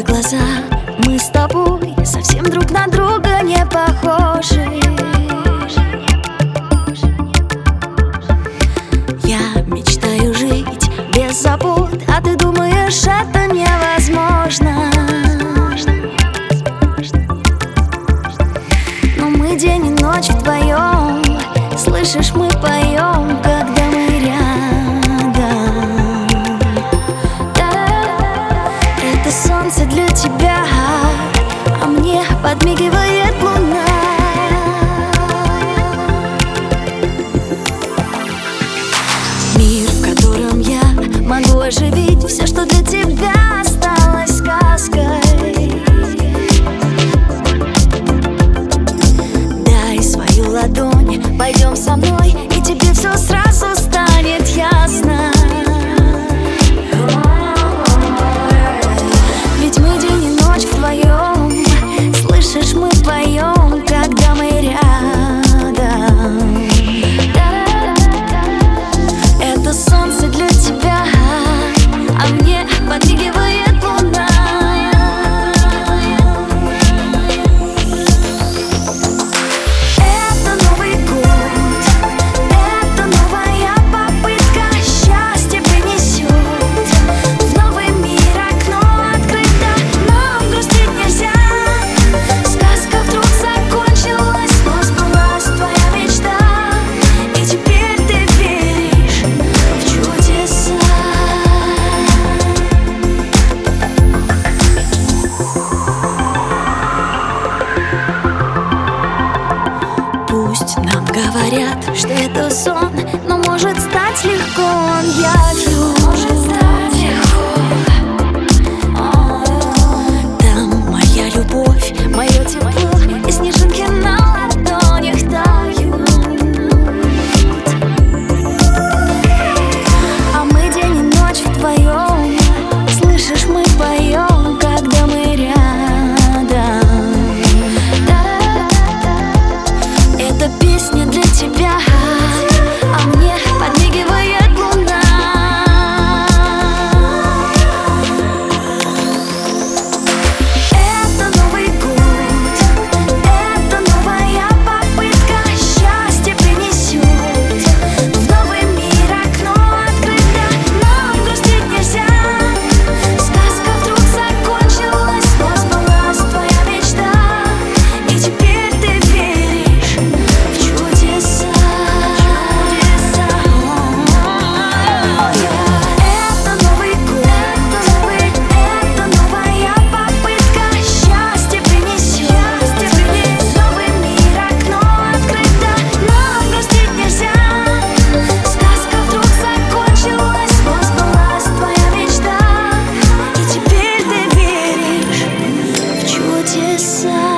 глаза, мы с тобой совсем друг на друга не похожи. Я мечтаю жить без забот, а ты думаешь, это невозможно. Но мы день и ночь вдвоем, слышишь, мы поем, когда мы рядом. Это солнце для тебя, а мне подмигивает луна. Мир, в котором я могу оживить все, что для тебя осталось сказкой. Дай свою ладонь, пойдем со мной, и тебе все сразу станет ясно. Ведь мы день и ночь вдвоем, слышишь, мы поем, когда мы рядом. Это солнце для тебя, а мне подмигивает луна. Это Новый год, это новая попытка, счастье принесет. В новый мир окно открыто, но грустить нельзя. Сказка вдруг закончилась, но сбылась твоя мечта, и теперь ты веришь в чудеса. Пусть нам говорят, что это сон, но может стать легко он явью. Там моя любовь, мое тепло, и снежинки на ладонях тают. А мы день и ночь вдвоем, слышишь, мы поем, когда мы рядом. Эта песня для тебя, а мне подмигивает луна. Это Новый год, это новая попытка, счастье принесет. В новый мир окно открыто, но грустить нельзя. Сказка вдруг закончилась, но сбылась твоя мечта, и теперь ты веришь в чудеса. Это Новый год, это новая попытка, счастье принесет. В новый мир окно открыто, но грустить нельзя. Сказка вдруг закончилась, но сбылась твоя мечта, и теперь ты веришь в чудеса.